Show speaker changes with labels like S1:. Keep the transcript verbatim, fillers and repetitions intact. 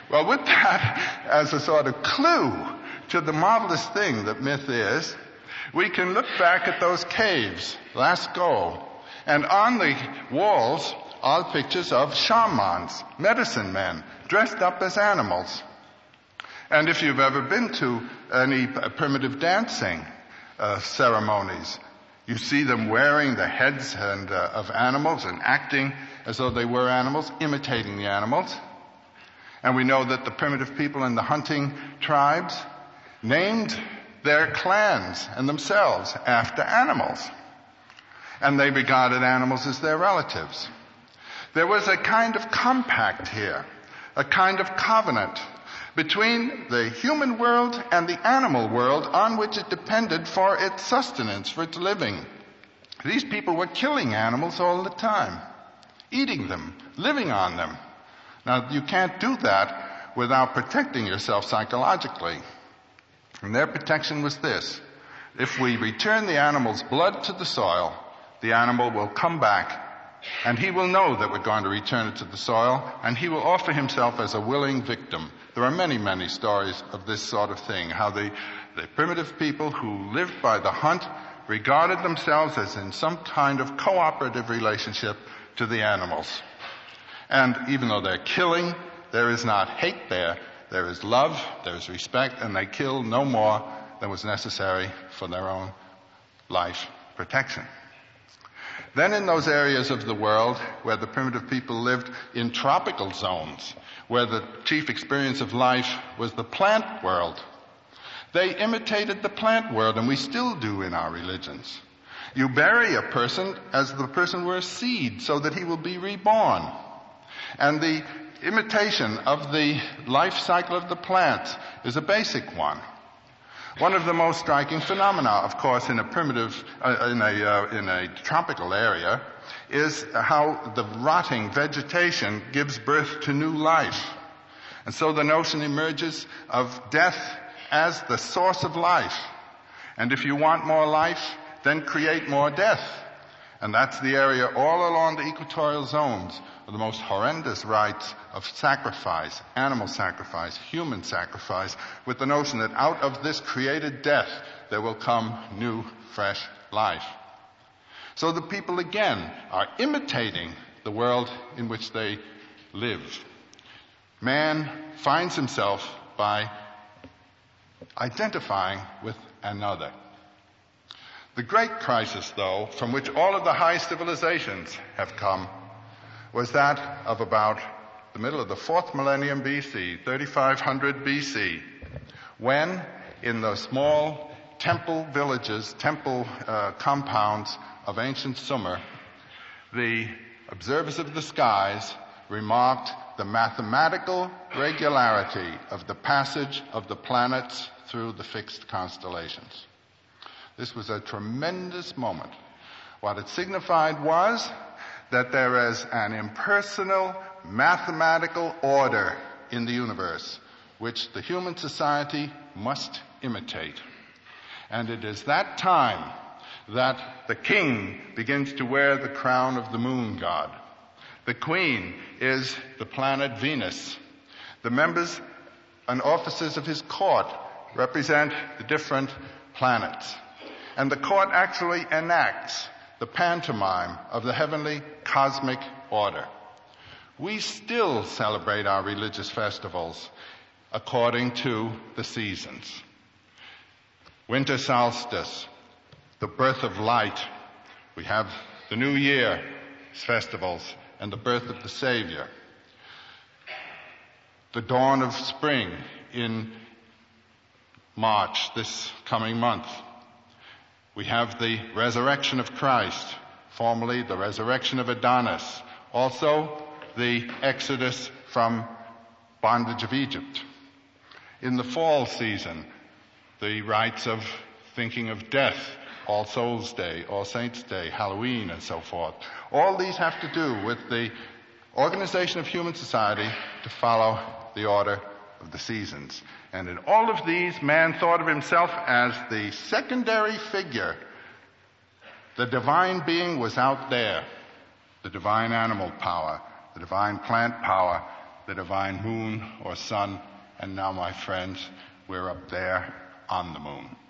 S1: Well, with that as a sort of clue to the marvelous thing that myth is, we can look back at those caves, Lascaux, and on the walls are pictures of shamans, medicine men, dressed up as animals. And if you've ever been to any primitive dancing uh, ceremonies, you see them wearing the heads and, uh, of animals and acting as though they were animals, imitating the animals. And we know that the primitive people in the hunting tribes named their clans and themselves after animals. And they regarded animals as their relatives. There was a kind of compact here, a kind of covenant between the human world and the animal world on which it depended for its sustenance, for its living. These people were killing animals all the time, eating them, living on them. Now, you can't do that without protecting yourself psychologically. And their protection was this: if we return the animal's blood to the soil, the animal will come back, and he will know that we're going to return it to the soil, and he will offer himself as a willing victim. There are many, many stories of this sort of thing, how the, the primitive people who lived by the hunt regarded themselves as in some kind of cooperative relationship to the animals. And even though they're killing, there is not hate there. There is love, there is respect, and they kill no more than was necessary for their own life protection. Then in those areas of the world where the primitive people lived in tropical zones, where the chief experience of life was the plant world, they imitated the plant world, and we still do in our religions. You bury a person as the person were a seed so that he will be reborn. And the imitation of the life cycle of the plants is a basic one. One of the most striking phenomena, of course, in a primitive, uh, in a uh, in a tropical area, is how the rotting vegetation gives birth to new life. And so the notion emerges of death as the source of life. And if you want more life, then create more death. And that's the area all along the equatorial zones of the most horrendous rites of sacrifice, animal sacrifice, human sacrifice, with the notion that out of this created death there will come new, fresh life. So the people again are imitating the world in which they live. Man finds himself by identifying with another. The great crisis, though, from which all of the high civilizations have come, was that of about the middle of the fourth millennium B C, thirty-five hundred B C, when in the small temple villages, temple uh, compounds of ancient Sumer, the observers of the skies remarked the mathematical regularity of the passage of the planets through the fixed constellations. This was a tremendous moment. What it signified was that there is an impersonal mathematical order in the universe which the human society must imitate. And it is that time that the king begins to wear the crown of the moon god. The queen is the planet Venus. The members and officers of his court represent the different planets. And the court actually enacts the pantomime of the heavenly cosmic order. We still celebrate our religious festivals according to the seasons. Winter solstice, the birth of light. We have the New Year festivals and the birth of the Savior. The dawn of spring in March, this coming month. We have the resurrection of Christ, formerly the resurrection of Adonis, also the exodus from bondage of Egypt. In the fall season, the rites of thinking of death, All Souls Day, All Saints Day, Halloween, and so forth. All these have to do with the organization of human society to follow the order of the seasons. And in all of these, man thought of himself as the secondary figure. The divine being was out there, the divine animal power, the divine plant power, the divine moon or sun, and now, my friends, we're up there on the moon.